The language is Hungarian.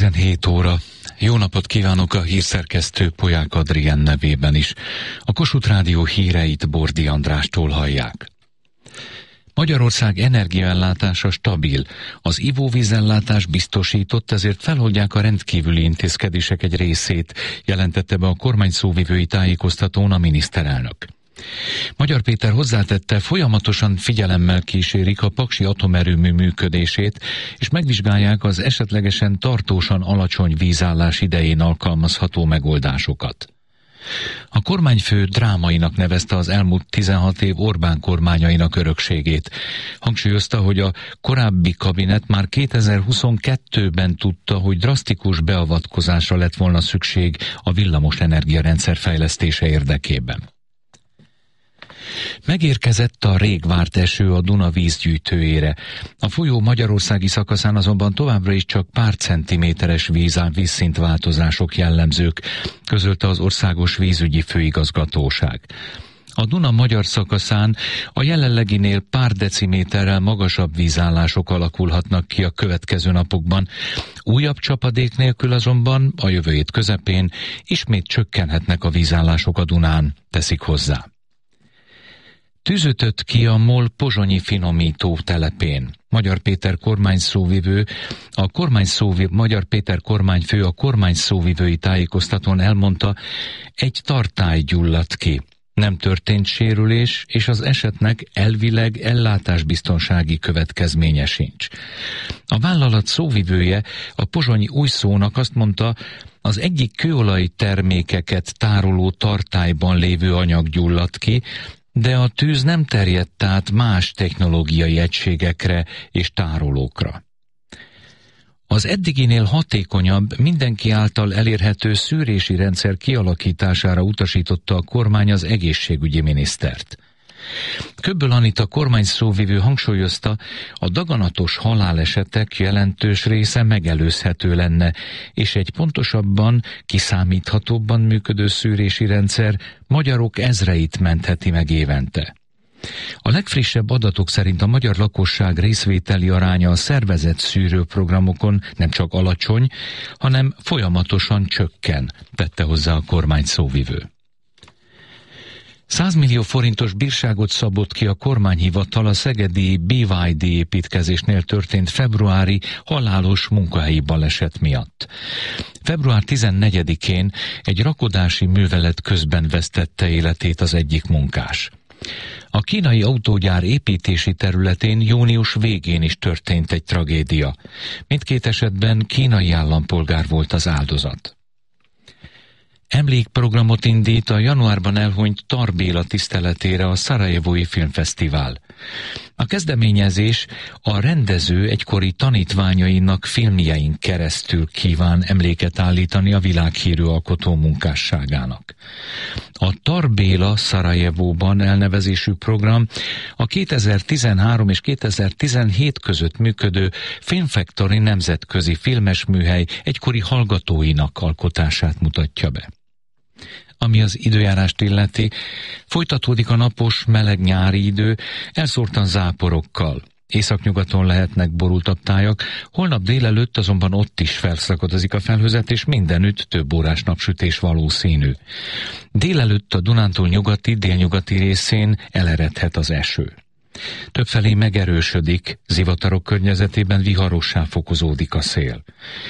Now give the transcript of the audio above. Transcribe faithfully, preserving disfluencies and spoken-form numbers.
tizenhét óra. Jó napot kívánok a hírszerkesztő Polyák Adrien nevében is. A Kossuth Rádió híreit Bordi Andrástól hallják. Magyarország energiaellátása stabil. Az ivóvízellátás biztosított, ezért feloldják a rendkívüli intézkedések egy részét, jelentette be a kormány szóvivői tájékoztatón a miniszterelnök. Magyar Péter hozzátette, folyamatosan figyelemmel kísérik a paksi atomerőmű működését, és megvizsgálják az esetlegesen tartósan alacsony vízállás idején alkalmazható megoldásokat. A kormányfő drámainak nevezte az elmúlt tizenhat év Orbán kormányainak örökségét. Hangsúlyozta, hogy a korábbi kabinet már kétezer-huszonkettőben tudta, hogy drasztikus beavatkozásra lett volna szükség a villamos energiarendszer fejlesztése érdekében. Megérkezett a rég várt eső a Duna vízgyűjtőjére. A folyó magyarországi szakaszán azonban továbbra is csak pár centiméteres víz, vízszintváltozások jellemzők, közölte az Országos Vízügyi Főigazgatóság. A Duna magyar szakaszán a jelenleginél pár deciméterrel magasabb vízállások alakulhatnak ki a következő napokban. Újabb csapadék nélkül azonban a jövő hét közepén ismét csökkenhetnek a vízállások a Dunán, teszik hozzá. Tűz ütött ki a MOL pozsonyi finomító telepén. Magyar Péter kormányszóvivő, a kormányszóvivő, Magyar Péter kormányfő a kormányszóvivői tájékoztatón elmondta, egy tartály gyulladt ki. Nem történt sérülés, és az esetnek elvileg ellátásbiztonsági következménye sincs. A vállalat szóvivője a pozsonyi Újszónak azt mondta, az egyik kőolaj termékeket tároló tartályban lévő anyag gyulladt ki, de a tűz nem terjedt át más technológiai egységekre és tárolókra. Az eddiginél hatékonyabb, mindenki által elérhető szűrési rendszer kialakítására utasította a kormány az egészségügyi minisztert. Köbböl Anita kormányszóvivő hangsúlyozta, a daganatos halálesetek jelentős része megelőzhető lenne, és egy pontosabban, kiszámíthatóbban működő szűrési rendszer magyarok ezreit mentheti meg évente. A legfrissebb adatok szerint a magyar lakosság részvételi aránya a szervezett szűrőprogramokon nem csak alacsony, hanem folyamatosan csökken, tette hozzá a kormányszóvivő. száz millió forintos bírságot szabott ki a kormányhivatal a szegedi bé vé dé építkezésnél történt februári halálos munkahelyi baleset miatt. február tizennegyedikén egy rakodási művelet közben vesztette életét az egyik munkás. A kínai autógyár építési területén június végén is történt egy tragédia. Mindkét esetben kínai állampolgár volt az áldozat. Emlékprogramot indít a januárban elhunyt Tar Béla tiszteletére a Szarajevói Filmfesztivál. A kezdeményezés a rendező egykori tanítványainak filmjein keresztül kíván emléket állítani a világhírű alkotó munkásságának. A Tar Béla Szarajevóban elnevezésű program a kétezer-tizenhárom és kétezer-tizenhét között működő Filmfactory nemzetközi filmesműhely egykori hallgatóinak alkotását mutatja be. Ami az időjárást illeti, folytatódik a napos, meleg nyári idő, elszórtan záporokkal. Északnyugaton lehetnek borultabb tájak, holnap délelőtt azonban ott is felszakadozik a felhőzet, és mindenütt több órás napsütés valószínű. Délelőtt a Dunántúl nyugati, délnyugati részén eleredhet az eső. Többfelé megerősödik, zivatarok környezetében viharossá fokozódik a szél.